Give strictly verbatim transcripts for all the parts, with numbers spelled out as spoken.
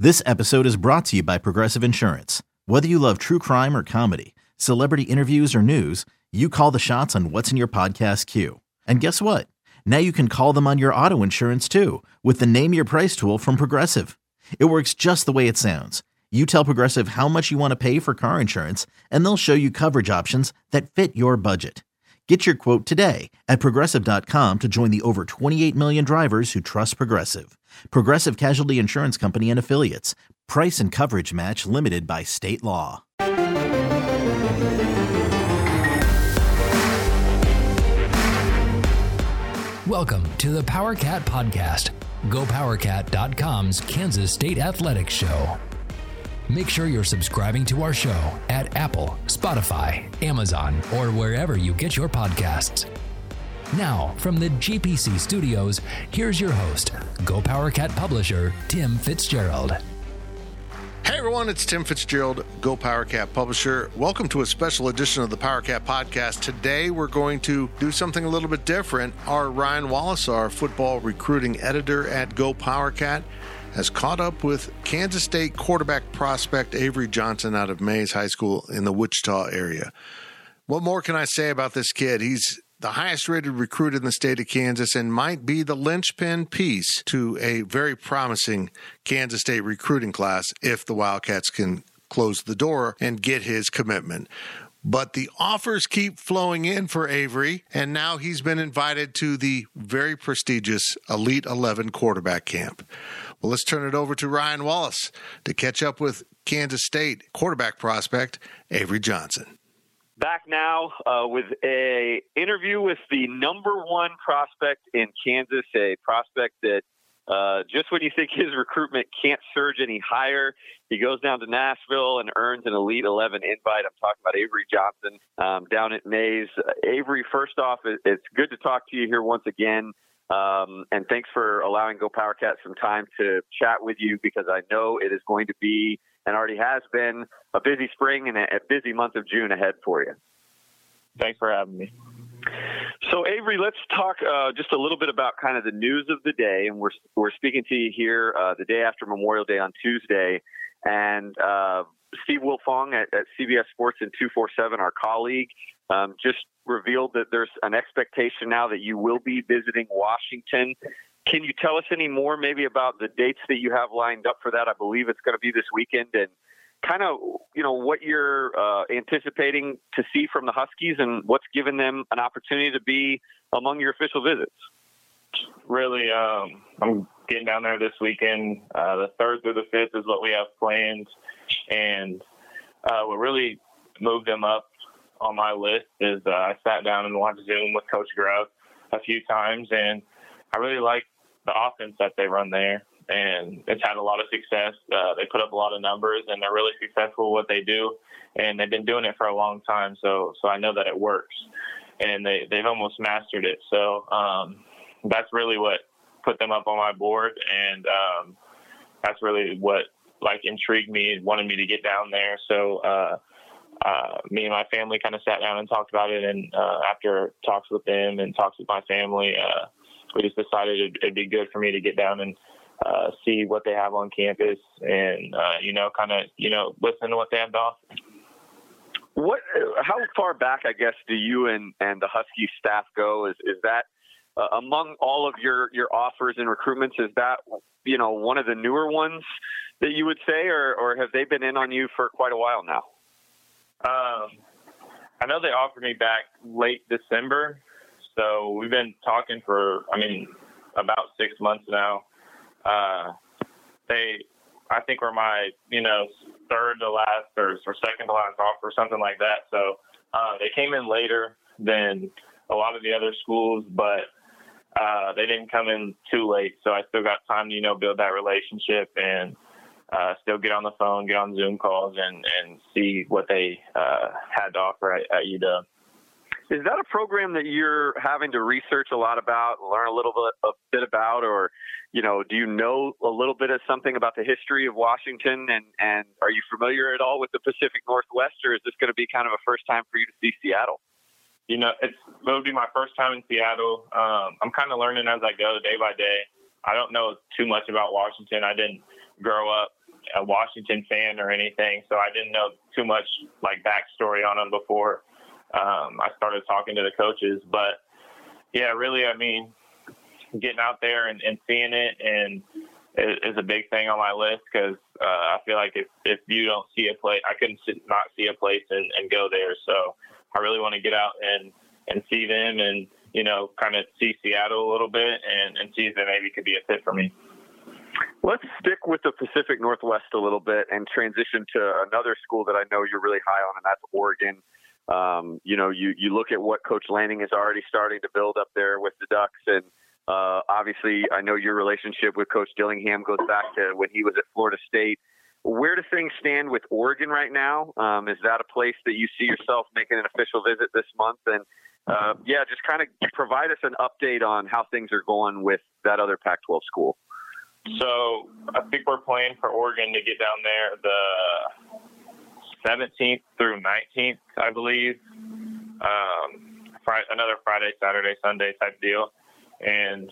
This episode is brought to you by Progressive Insurance. Whether you love true crime or comedy, celebrity interviews or news, you call the shots on what's in your podcast queue. And guess what? Now you can call them on your auto insurance too with the Name Your Price tool from Progressive. It works just the way it sounds. You tell Progressive how much you want to pay for car insurance, and they'll show you coverage options that fit your budget. Get your quote today at Progressive dot com to join the over twenty-eight million drivers who trust Progressive. Progressive Casualty Insurance Company and Affiliates. Price and coverage match limited by state law. Welcome to the PowerCat Podcast, Go Power Cat dot com's Kansas State Athletics Show. Make sure you're subscribing to our show at Apple, Spotify, Amazon, or wherever you get your podcasts. Now, from the G P C studios, here's your host, Go Power Cat publisher, Tim Fitzgerald. Hey everyone, it's Tim Fitzgerald, Go Power Cat publisher. Welcome to a special edition of the Power Cat Podcast. Today we're going to do something a little bit different. Our Ryan Wallace, our football recruiting editor at Go Power Cat, has caught up with Kansas State quarterback prospect Avery Johnson out of Mays High School in the Wichita area. What more can I say about this kid? He's the highest rated recruit in the state of Kansas and might be the linchpin piece to a very promising Kansas State recruiting class if the Wildcats can close the door and get his commitment. But the offers keep flowing in for Avery, and now he's been invited to the very prestigious Elite eleven quarterback camp. Well, let's turn it over to Ryan Wallace to catch up with Kansas State quarterback prospect Avery Johnson. Back now uh, with a interview with the number one prospect in Kansas, a prospect that uh, just when you think his recruitment can't surge any higher, he goes down to Nashville and earns an Elite eleven invite. I'm talking about Avery Johnson um, down at Mays. Uh, Avery, first off, it's good to talk to you here once again. Um, and thanks for allowing Go Power Cat some time to chat with you, because I know it is going to be, and already has been, a busy spring and a, a busy month of June ahead for you. Thanks for having me. So, Avery, let's talk uh, just a little bit about kind of the news of the day. And we're we're speaking to you here uh, the day after Memorial Day on Tuesday. And uh, Steve Wilfong at, at C B S Sports and two forty-seven, our colleague, um, just revealed that there's an expectation now that you will be visiting Washington. Can you tell us any more maybe about the dates that you have lined up for that? I believe it's going to be this weekend, and kind of, you know, what you're uh, anticipating to see from the Huskies and what's given them an opportunity to be among your official visits. Really, um, I'm getting down there this weekend. Uh, the third through the fifth is what we have planned, and uh, what really moved them up on my list is uh, I sat down and watched Zoom with Coach Grubb a few times, and I really like the offense that they run there, and it's had a lot of success. Uh, they put up a lot of numbers, and they're really successful at what they do, and they've been doing it for a long time, so so I know that it works, and they, they've almost mastered it. So um, that's really what put them up on my board, and um, that's really what like intrigued me, wanted me to get down there. So uh, uh, me and my family kind of sat down and talked about it, and uh, after talks with them and talks with my family, uh, we just decided it'd, it'd be good for me to get down and uh, see what they have on campus, and uh, you know, kind of you know, listen to what they have to offer. What? How far back, I guess, do you and, and the Husky staff go? Is is that uh, among all of your, your offers and recruitments? Is that, you know, one of the newer ones that you would say, or or have they been in on you for quite a while now? Um, I know they offered me back late December, so we've been talking for, I mean, about six months now. Uh, they, I think, were my, you know, third to last or, or second to last offer, something like that. So uh, they came in later than a lot of the other schools, but uh, they didn't come in too late. So I still got time to, you know, build that relationship and uh, still get on the phone, get on Zoom calls, and, and see what they uh, had to offer at, at U W. Is that a program that you're having to research a lot about, learn a little bit, a bit about, or, you know, do you know a little bit of something about the history of Washington, and, and are you familiar at all with the Pacific Northwest, or is this going to be kind of a first time for you to see Seattle? You know, it's, it would be my first time in Seattle. Um, I'm kind of learning as I go, day by day. I don't know too much about Washington. I didn't grow up a Washington fan or anything, so I didn't know too much like backstory on him before um, I started talking to the coaches. But yeah, really, I mean, getting out there and, and seeing it and is a big thing on my list because uh, I feel like if, if you don't see a place, I couldn't sit, not see a place and, and go there. So I really want to get out and, and see them and, you know, kind of see Seattle a little bit and, and see if it maybe could be a fit for me. Let's stick with the Pacific Northwest a little bit and transition to another school that I know you're really high on, and that's Oregon. Um, you know, you, you look at what Coach Lanning is already starting to build up there with the Ducks, and uh, obviously I know your relationship with Coach Dillingham goes back to when he was at Florida State. Where do things stand with Oregon right now? Um, is that a place that you see yourself making an official visit this month? And uh, yeah, just kind of provide us an update on how things are going with that other Pac twelve school. So I think we're playing for Oregon to get down there the seventeenth through nineteenth, I believe. Um, Friday, another Friday, Saturday, Sunday type deal. And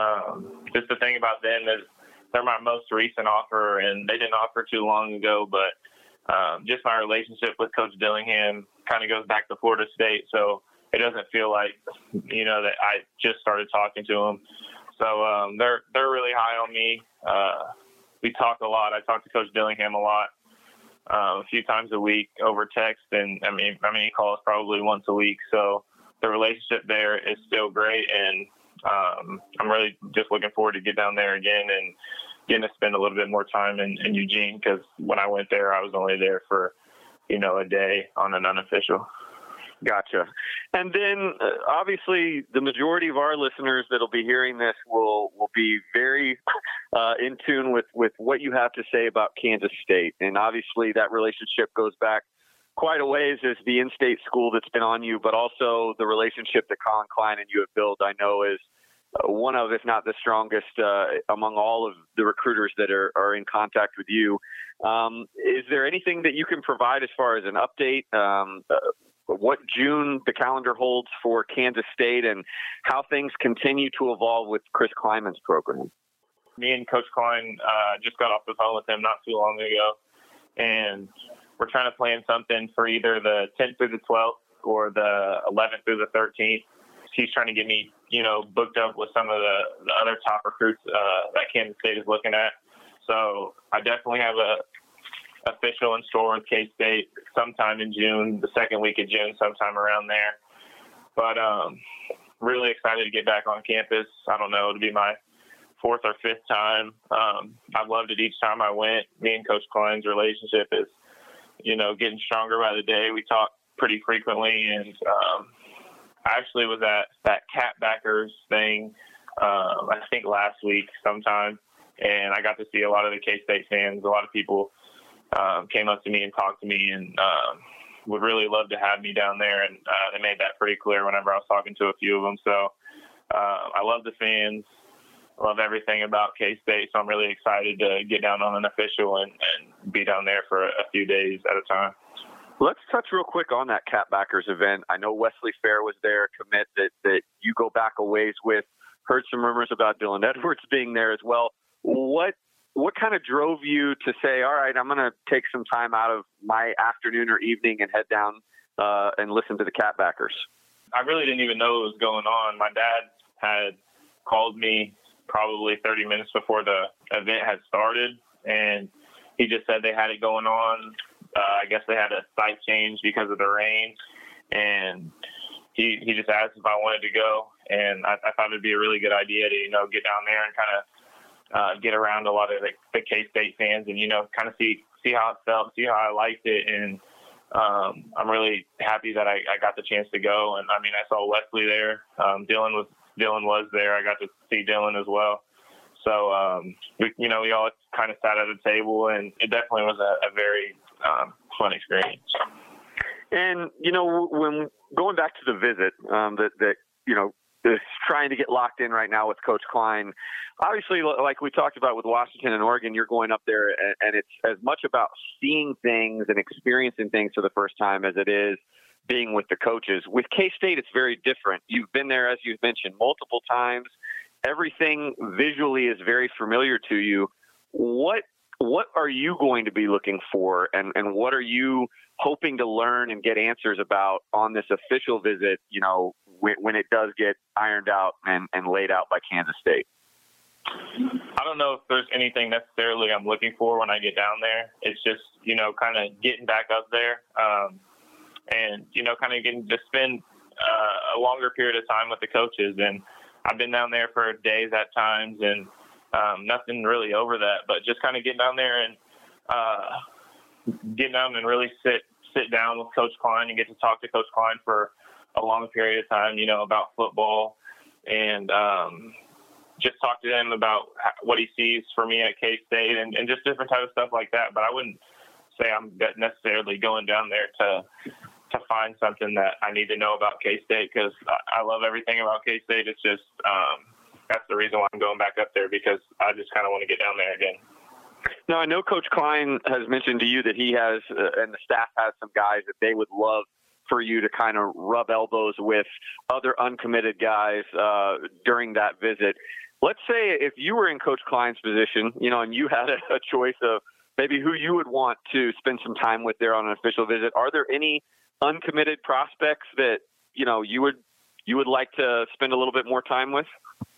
um, just the thing about them is they're my most recent offer, and they didn't offer too long ago. But um, just my relationship with Coach Dillingham kind of goes back to Florida State, so it doesn't feel like, you know, that I just started talking to him. So um, they're they're really high on me. Uh, we talk a lot. I talk to Coach Dillingham a lot, uh, a few times a week over text, and I mean, I mean, he calls probably once a week. So the relationship there is still great, and um, I'm really just looking forward to get down there again and getting to spend a little bit more time in, in Eugene, because when I went there, I was only there for, you know, a day on an unofficial. Gotcha. And then uh, obviously the majority of our listeners that'll be hearing this will, will be very uh, in tune with, with what you have to say about Kansas State. And obviously that relationship goes back quite a ways as the in-state school that's been on you, but also the relationship that Colin Klein and you have built, I know, is uh, one of, if not the strongest uh, among all of the recruiters that are, are in contact with you. Um, is there anything that you can provide as far as an update? Um, uh, what June the calendar holds for Kansas State and how things continue to evolve with Chris Kleinman's program? Me and Coach Klein uh, just got off the phone with him not too long ago, and we're trying to plan something for either the tenth through the twelfth or the eleventh through the thirteenth. He's trying to get me, you know, booked up with some of the, the other top recruits uh, that Kansas State is looking at. So I definitely have a official in store with K-State sometime in June, the second week of June, sometime around there. But um, really excited to get back on campus. I don't know, it'll be my fourth or fifth time. Um, I loved it each time I went. Me and Coach Klein's relationship is, you know, getting stronger by the day. We talk pretty frequently, and um, I actually was at that Cat Backers thing, um, I think last week sometime, and I got to see a lot of the K-State fans. A lot of people Um, came up to me and talked to me and um, would really love to have me down there. And uh, they made that pretty clear whenever I was talking to a few of them. So uh, I love the fans. I love everything about K-State. So I'm really excited to get down on an official and, and be down there for a few days at a time. Let's touch real quick on that Cat Backers event. I know Wesley Fair was there, a commit that, that you go back a ways with. Heard some rumors about Dylan Edwards being there as well. What What kind of drove you to say, all right, I'm going to take some time out of my afternoon or evening and head down uh, and listen to the Cat Backers? I really didn't even know what was going on. My dad had called me probably thirty minutes before the event had started, and he just said they had it going on. Uh, I guess they had a site change because of the rain, and he he just asked if I wanted to go, and I, I thought it'd be a really good idea to, you know, get down there and kind of Uh, get around a lot of the, the K-State fans and, you know, kind of see see how it felt, see how I liked it. And um, I'm really happy that I, I got the chance to go. And, I mean, I saw Wesley there. Um, Dylan was Dylan was there. I got to see Dylan as well. So, um, we, you know, we all kind of sat at a table, and it definitely was a, a very um, fun experience. And, you know, when going back to the visit um, that, that, you know, is trying to get locked in right now with Coach Klein. Obviously, like we talked about with Washington and Oregon, you're going up there and, and it's as much about seeing things and experiencing things for the first time as it is being with the coaches. With K-State, it's very different. You've been there, as you've mentioned, multiple times. Everything visually is very familiar to you. What what are you going to be looking for, and, and what are you hoping to learn and get answers about on this official visit, you know, when, when it does get ironed out and, and laid out by Kansas State? I don't know if there's anything necessarily I'm looking for when I get down there. It's just, you know, kind of getting back up there um, and, you know, kind of getting to spend uh, a longer period of time with the coaches. And I've been down there for days at times, and um, nothing really over that, but just kind of getting down there and uh, getting down and really sit sit down with Coach Klein and get to talk to Coach Klein for a long period of time, you know, about football, and um, just talk to him about what he sees for me at K-State, and, and just different type of stuff like that. But I wouldn't say I'm necessarily going down there to to find something that I need to know about K-State, because I, I love everything about K-State. It's just um, that's the reason why I'm going back up there, because I just kind of want to get down there again. Now, I know Coach Klein has mentioned to you that he has, uh, and the staff has some guys that they would love for you to kind of rub elbows with other uncommitted guys uh, during that visit. Let's say if you were in Coach Klein's position, you know, and you had a, a choice of maybe who you would want to spend some time with there on an official visit. Are there any uncommitted prospects that, you know, you would you would like to spend a little bit more time with?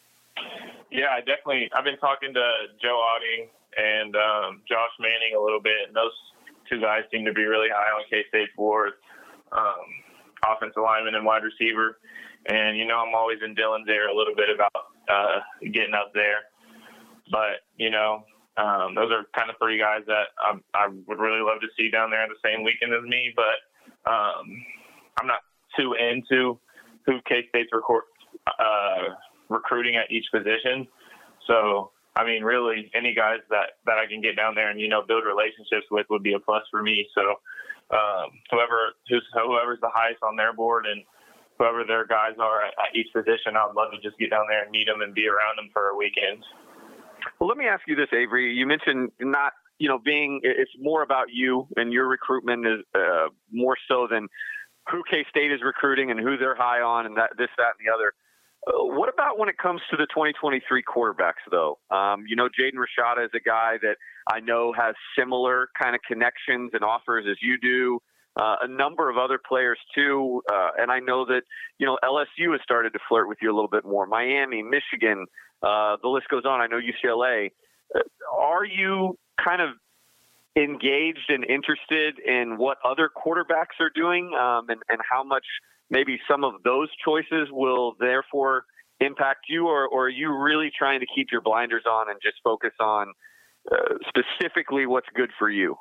Yeah, I definitely. I've been talking to Joe Otting and um, Josh Manning a little bit, and those two guys seem to be really high on K-State's board, um, offensive lineman and wide receiver. And, you know, I'm always in Dylan's ear a little bit about uh, getting up there. But, you know, um, those are kind of three guys that I, I would really love to see down there the same weekend as me. But um, I'm not too into who K-State's record, uh, recruiting at each position. So, I mean, really, any guys that, that I can get down there and, you know, build relationships with would be a plus for me. So um, whoever who's, whoever's the highest on their board and whoever their guys are at, at each position, I'd love to just get down there and meet them and be around them for a weekend. Well, let me ask you this, Avery. You mentioned not, you know, being, it's more about you and your recruitment is uh, more so than who K-State is recruiting and who they're high on and that, this, that, and the other. Uh, what about when it comes to the twenty twenty-three quarterbacks, though? Um, you know, Jaden Rashada is a guy that I know has similar kind of connections and offers as you do. Uh, a number of other players, too. Uh, and I know that, you know, L S U has started to flirt with you a little bit more. Miami, Michigan, uh, the list goes on. I know U C L A. Uh, are you kind of engaged and interested in what other quarterbacks are doing um, and, and how much maybe some of those choices will therefore impact you, or, or are you really trying to keep your blinders on and just focus on uh, specifically what's good for you?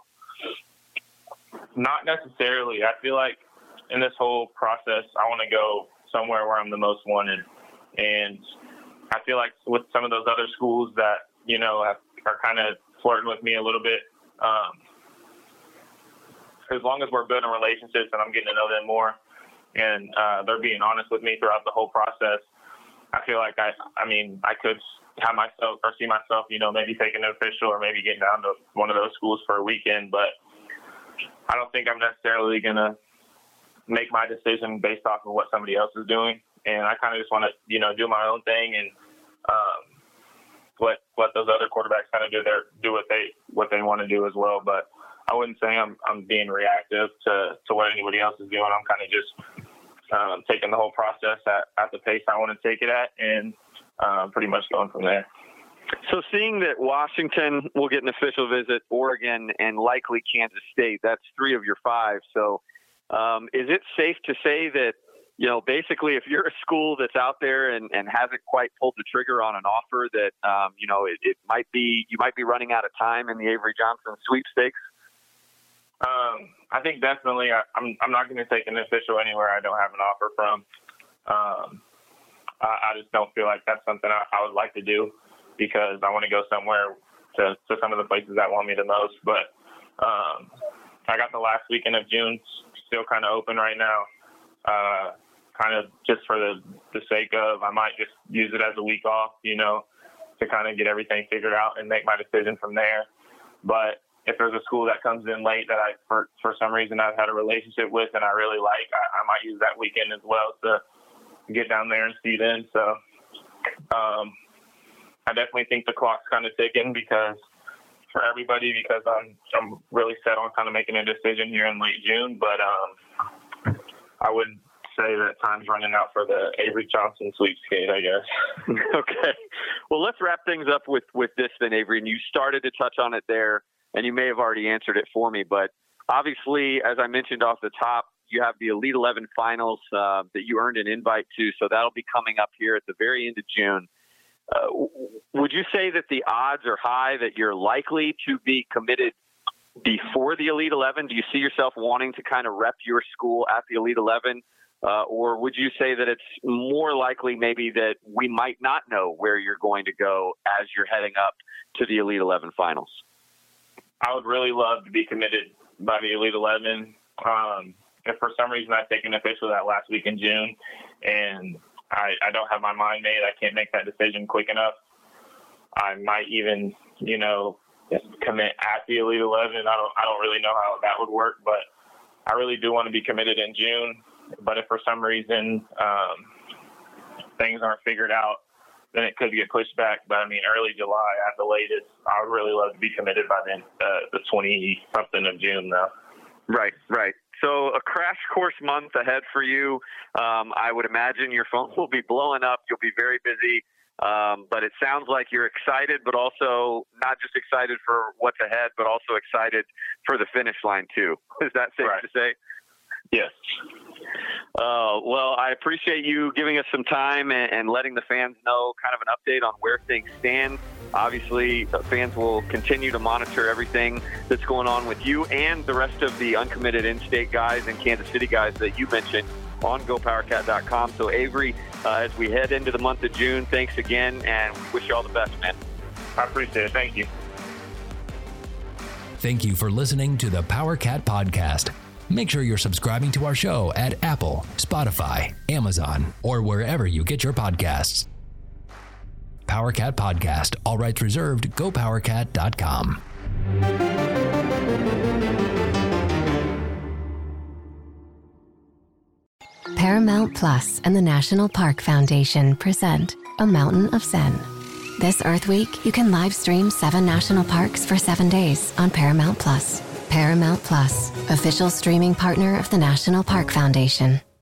Not necessarily. I feel like in this whole process, I want to go somewhere where I'm the most wanted. And I feel like with some of those other schools that, you know, have, are kind of flirting with me a little bit, um, as long as we're building relationships and I'm getting to know them more, and uh, they're being honest with me throughout the whole process, I feel like I, I mean, I could have myself or see myself, you know, maybe taking an official or maybe getting down to one of those schools for a weekend. But I don't think I'm necessarily going to make my decision based off of what somebody else is doing. And I kind of just want to, you know, do my own thing and um, let let those other quarterbacks kind of do their do what they what they want to do as well. But I wouldn't say I'm I'm being reactive to, to what anybody else is doing. I'm kind of just um, taking the whole process at, at the pace I want to take it at, and um, pretty much going from there. So seeing that Washington will get an official visit, Oregon, and likely Kansas State, that's three of your five. So um, is it safe to say that, you know, basically if you're a school that's out there and, and hasn't quite pulled the trigger on an offer that, um, you know, it, it might be, you might be running out of time in the Avery Johnson sweepstakes? Um, I think definitely I, I'm, I'm not going to take an official anywhere I don't have an offer from. Um, I, I just don't feel like that's something I, I would like to do, because I want to go somewhere to, to some of the places that want me the most. But um, I got the last weekend of June still kind of open right now, uh, kind of just for the, the sake of, I might just use it as a week off, you know, to kind of get everything figured out and make my decision from there. But if there's a school that comes in late that I, for, for some reason I've had a relationship with and I really like, I, I might use that weekend as well to get down there and see them. So um, I definitely think the clock's kind of ticking, because for everybody because I'm I'm really set on kind of making a decision here in late June. But um, I would say that time's running out for the Avery Johnson sweepskate, I guess. Okay. Well, let's wrap things up with, with this then, Avery. And you started to touch on it there, and you may have already answered it for me. But obviously, as I mentioned off the top, you have the Elite eleven finals uh, that you earned an invite to. So that'll be coming up here at the very end of June. Uh, would you say that the odds are high that you're likely to be committed before the Elite eleven? Do you see yourself wanting to kind of rep your school at the Elite eleven? Uh, or would you say that it's more likely maybe that we might not know where you're going to go as you're heading up to the Elite eleven finals? I would really love to be committed by the Elite eleven. Um, if for some reason I take an official that last week in June and I, I don't have my mind made, I can't make that decision quick enough, I might even, you know, commit at the Elite eleven. I don't, I don't really know how that would work, but I really do want to be committed in June. But if for some reason um, things aren't figured out, then it could get pushed back. But I mean, early July at the latest, I would really love to be committed by then, uh, the twenty something of June, though. Right, right. So a crash course month ahead for you. Um, I would imagine your phone will be blowing up. You'll be very busy. Um, but it sounds like you're excited, but also not just excited for what's ahead, but also excited for the finish line too. Is that safe Right. to say? Yes. Uh, well, I appreciate you giving us some time and, and letting the fans know kind of an update on where things stand. Obviously, uh, fans will continue to monitor everything that's going on with you and the rest of the uncommitted in-state guys and Kansas City guys that you mentioned on Go Power Cat dot com. So, Avery, uh, as we head into the month of June, thanks again, and we wish you all the best, man. I appreciate it. Thank you. Thank you for listening to the Power Cat Podcast. Make sure you're subscribing to our show at Apple, Spotify, Amazon, or wherever you get your podcasts. Power Cat Podcast, all rights reserved, Go Power Cat dot com. Paramount Plus and the National Park Foundation present A Mountain of Zen. This Earth Week, you can live stream seven national parks for seven days on Paramount Plus. Paramount Plus, official streaming partner of the National Park Foundation.